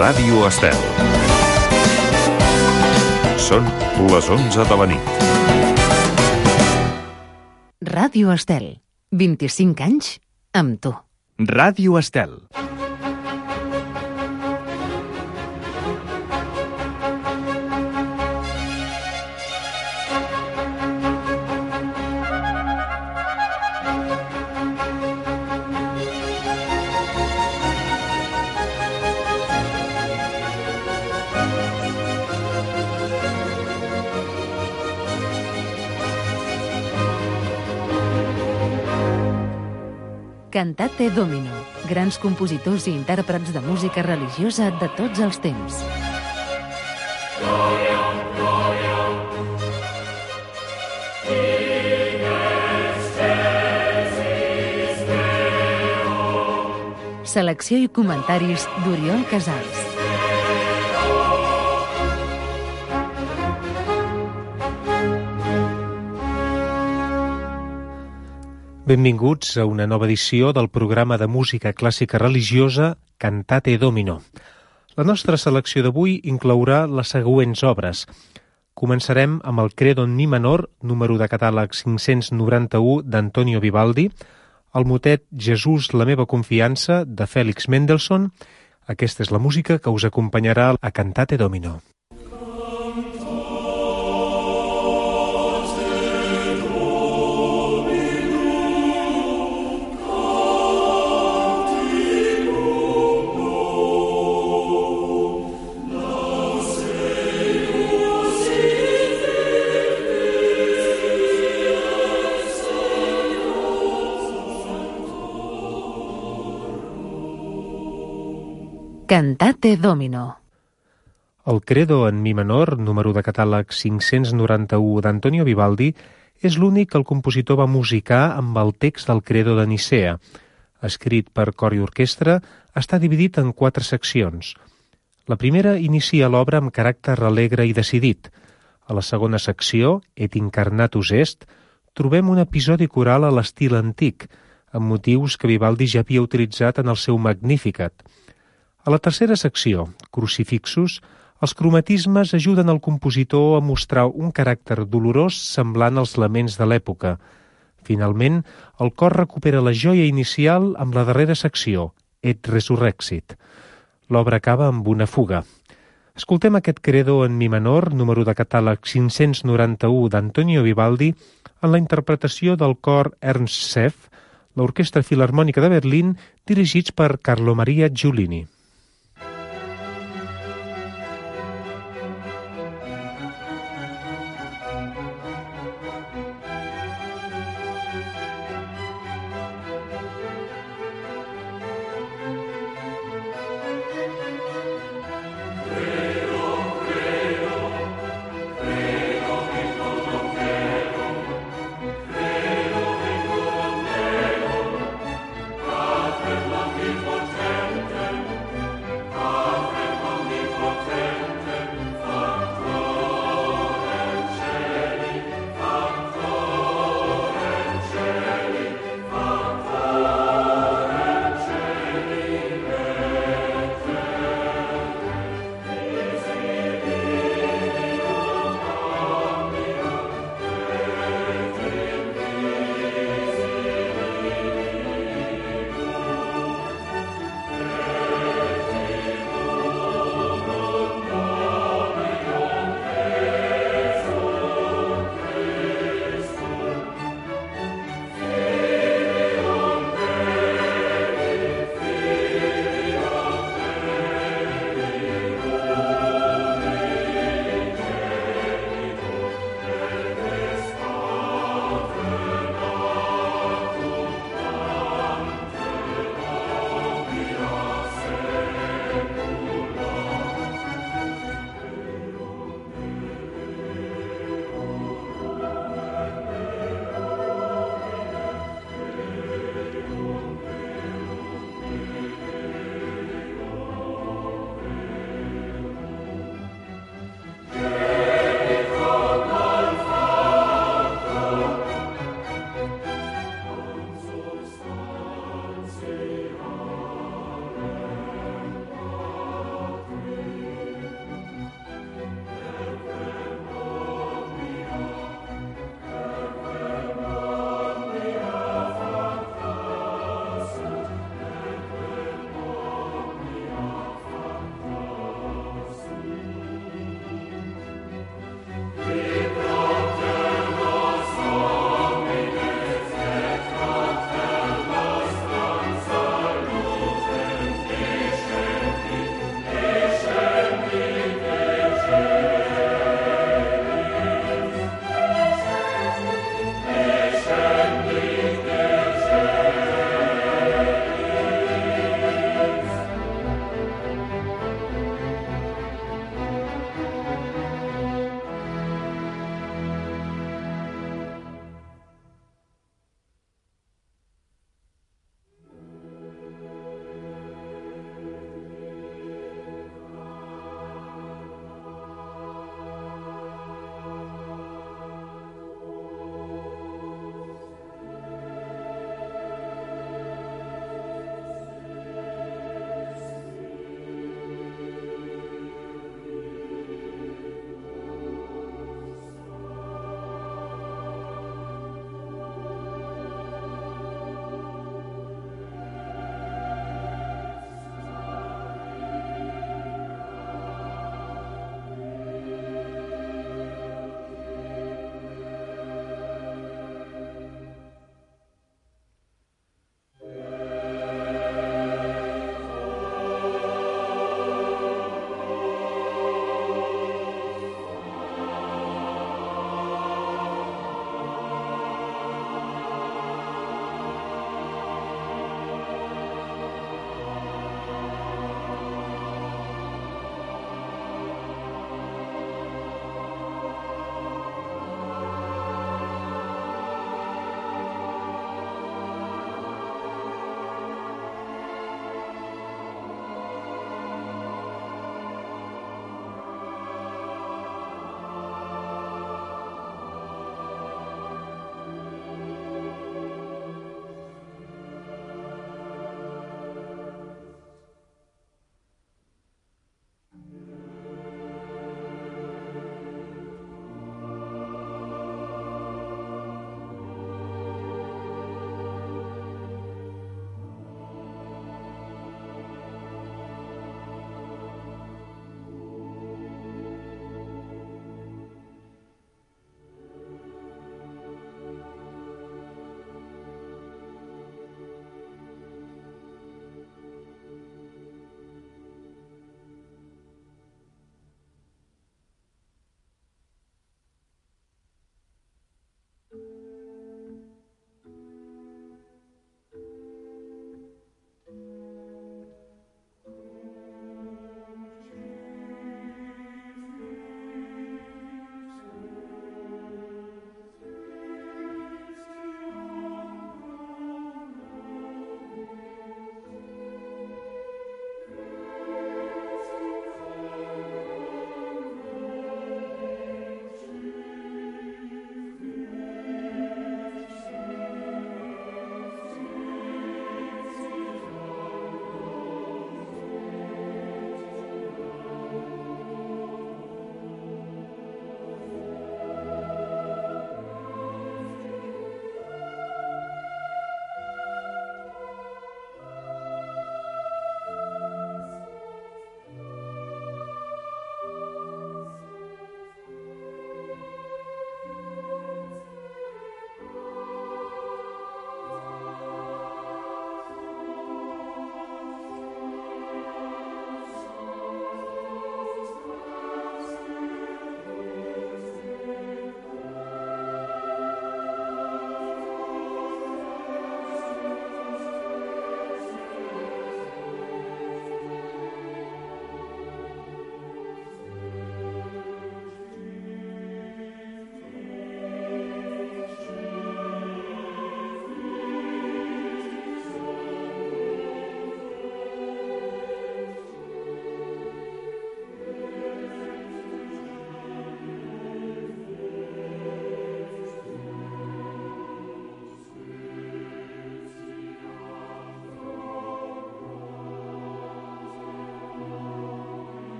Ràdio Estel. Són les 11 de la nit. Ràdio Estel. 25 anys amb tu. Ràdio Estel. Cantate Domino. Grans compositors i intèrprets de música religiosa de tots els temps. Selecció i comentaris d'Oriol Casals. Benvinguts a una nova edició del programa de música clàssica religiosa Cantate Domino. La nostra selecció d'avui inclourà les següents obres. Començarem amb el Credo en mi menor, número de catàleg 591 d'Antonio Vivaldi, el motet Jesús, la meva confiança, de Félix Mendelssohn. Aquesta és la música que us acompanyarà a Cantate Domino. Cantate Domino. El Credo en mi menor, número de catàleg 591 d'Antonio Vivaldi, és l'únic que el compositor va musicar amb el text del Credo de Nicea. Escrit per cor i orquestra, està dividit en 4 seccions. La primera inicia l'obra amb caràcter alegre i decidit. A la segona secció, Et incarnatus est, trobem un episodi coral a l'estil antic, amb motius que Vivaldi ja havia utilitzat en el seu Magnificat. A la tercera secció, Crucifixus, els cromatismes ajuden el compositor a mostrar un caràcter dolorós semblant als laments de l'època. Finalment, el cor recupera la joia inicial amb la darrera secció, Et resurrexit. L'obra acaba amb una fuga. Escoltem aquest Credo en mi menor, número de catàleg 591 d'Antonio Vivaldi, en la interpretació del cor Ernst Seff, l'Orquestra Filharmònica de Berlín, dirigits per Carlo Maria Giulini.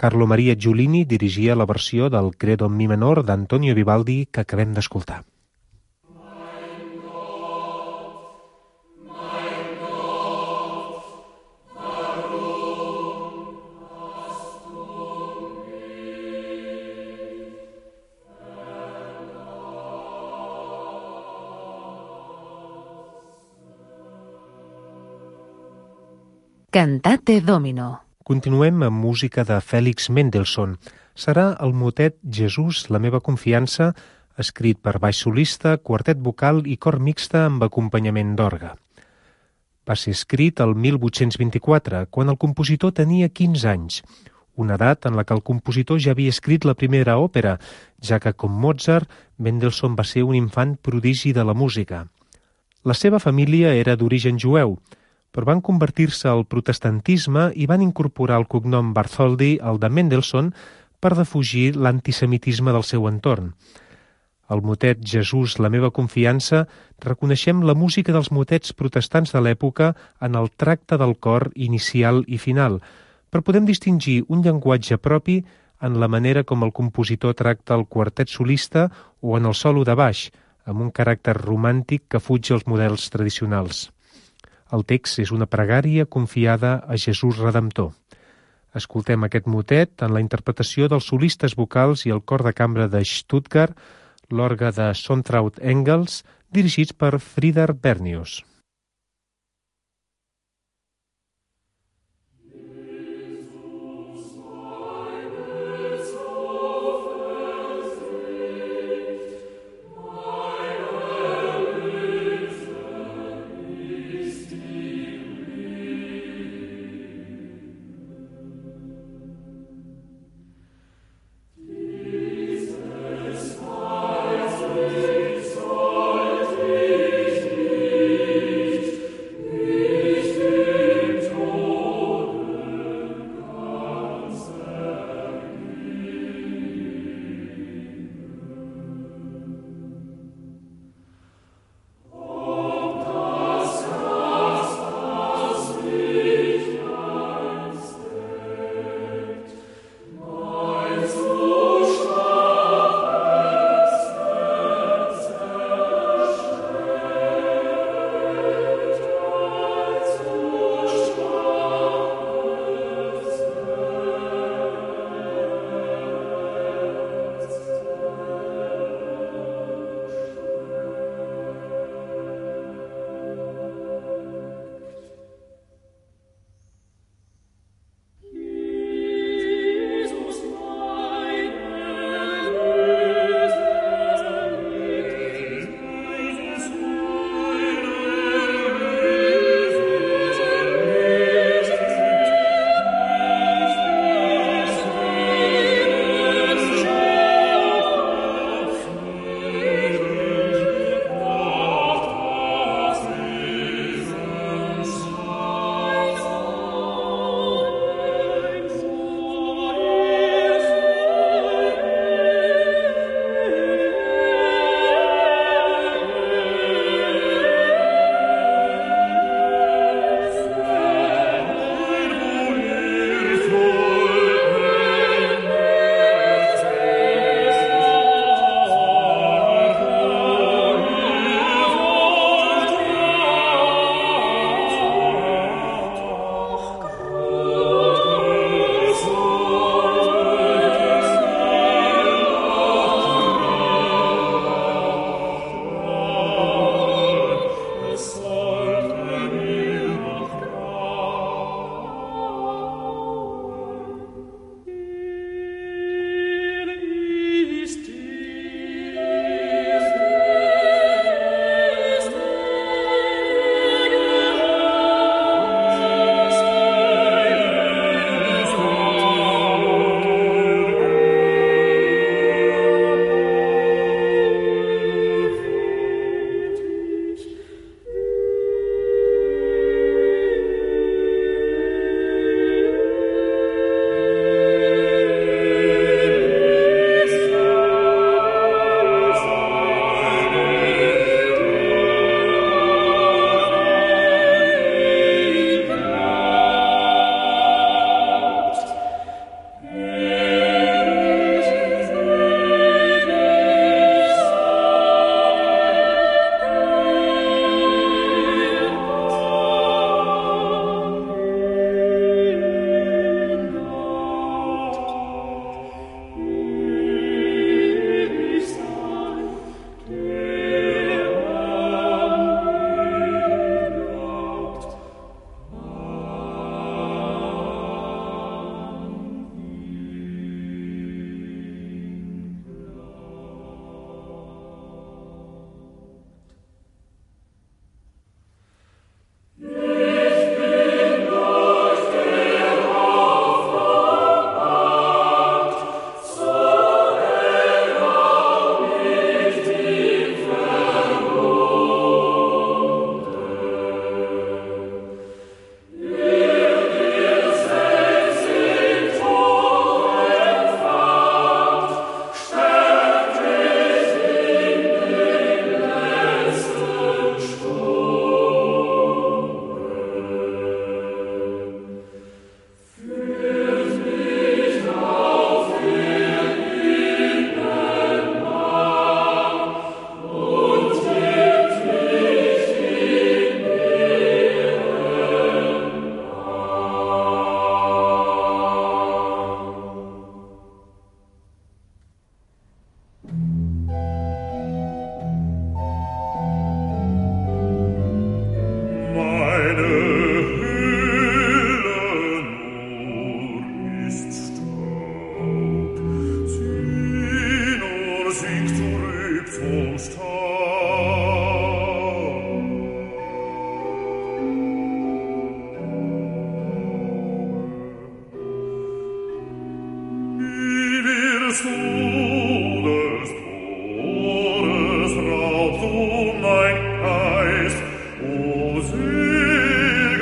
Carlo Maria Giulini dirigia la versió del Credo en mi menor d'Antonio Vivaldi que acabem d'escoltar. Cantate Domino. Continuem amb música de Félix Mendelssohn. Serà el motet Jesús, la meva confiança, escrit per baix solista, quartet vocal i cor mixta amb acompanyament d'orgue. Va ser escrit el 1824, quan el compositor tenia 15 anys, una edat en la que el compositor ja havia escrit la primera òpera, ja que, com Mozart, Mendelssohn va ser un infant prodigi de la música. La seva família era d'origen jueu, però van convertir-se al protestantisme i van incorporar el cognom Bartholdy al de Mendelssohn per defugir l'antisemitisme del seu entorn. Al motet Jesús, la meva confiança, reconeixem la música dels motets protestants de l'època en el tracte del cor inicial i final, però podem distingir un llenguatge propi en la manera com el compositor tracta el quartet solista o en el solo de baix, amb un caràcter romàntic que fuig els models tradicionals. El text és una pregària confiada a Jesús Redemptor. Escoltem aquest motet en la interpretació dels solistes vocals i el cor de cambra de Stuttgart, l'orgue de Sontraut Engels, dirigits per Frieder Bernius. Mein Geist, o See,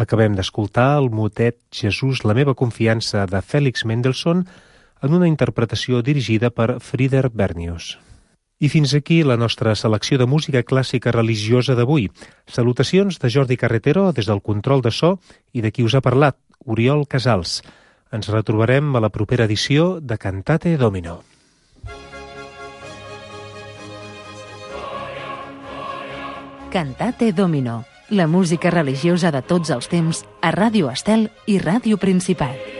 Acabem d'escoltar el motet Jesús, la meva confiança, de Félix Mendelssohn, en una interpretació dirigida per Frieder Bernius. I fins aquí la nostra selecció de música clàssica religiosa d'avui. Salutacions de Jordi Carretero des del control de so i de qui us ha parlat, Oriol Casals. Ens retrobarem a la propera edició de Cantate Domino. Cantate Domino, la música religiosa de tots els temps a Ràdio Estel i Ràdio Principat.